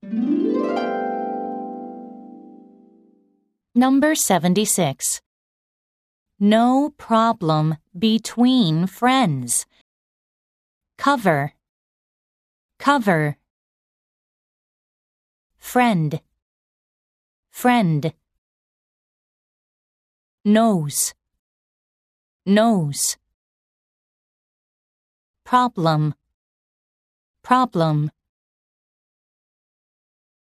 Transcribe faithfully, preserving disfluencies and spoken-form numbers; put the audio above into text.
Number seventy-six. No problem between friends. Cover, cover. Friend, friend. Nose, nose. Problem, problem.